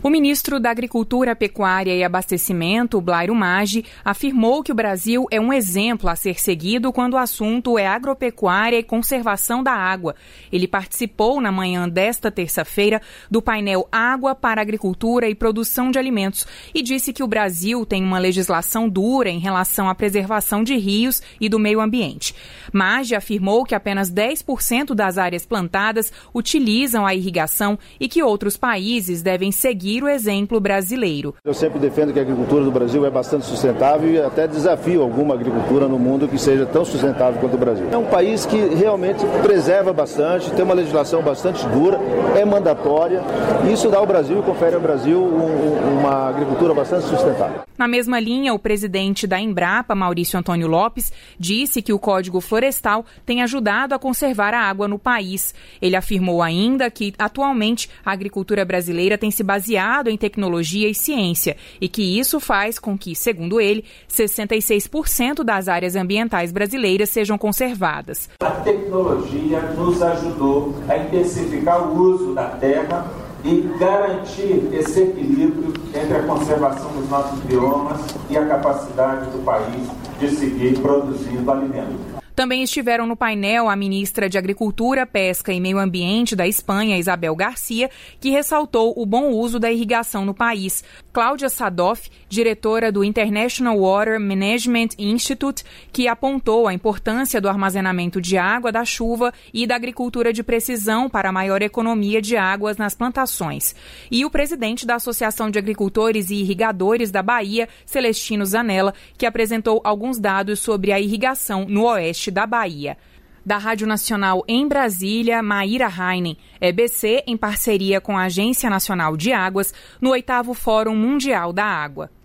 O ministro da Agricultura, Pecuária e Abastecimento, Blairo Maggi, afirmou que o Brasil é um exemplo a ser seguido quando o assunto é agropecuária e conservação da água. Ele participou na manhã desta terça-feira do painel Água para Agricultura e Produção de Alimentos e disse que o Brasil tem uma legislação dura em relação à preservação de rios e do meio ambiente. Maggi afirmou que apenas 10% das áreas plantadas utilizam a irrigação e que outros países devem seguir o exemplo brasileiro. Eu sempre defendo que a agricultura do Brasil é bastante sustentável e até desafio alguma agricultura no mundo que seja tão sustentável quanto o Brasil. É um país que realmente preserva bastante, tem uma legislação bastante dura, é mandatória, e isso dá ao Brasil e confere ao Brasil uma agricultura bastante sustentável. Na mesma linha, o presidente da Embrapa, Maurício Antônio Lopes, disse que o Código Florestal tem ajudado a conservar a água no país. Ele afirmou ainda que, atualmente, a agricultura brasileira tem se baseado em tecnologia e ciência e que isso faz com que, segundo ele, 66% das áreas ambientais brasileiras sejam conservadas. A tecnologia nos ajudou a intensificar o uso da terra e garantir esse equilíbrio entre a conservação dos nossos biomas e a capacidade do país de seguir produzindo alimentos. Também estiveram no painel a ministra de Agricultura, Pesca e Meio Ambiente da Espanha, Isabel Garcia, que ressaltou o bom uso da irrigação no país. Cláudia Sadoff, diretora do International Water Management Institute, que apontou a importância do armazenamento de água da chuva e da agricultura de precisão para a maior economia de águas nas plantações. E o presidente da Associação de Agricultores e Irrigadores da Bahia, Celestino Zanella, que apresentou alguns dados sobre a irrigação no oeste da Bahia. Da Rádio Nacional em Brasília, Maíra Heinen, EBC em parceria com a Agência Nacional de Águas, no 8º Fórum Mundial da Água.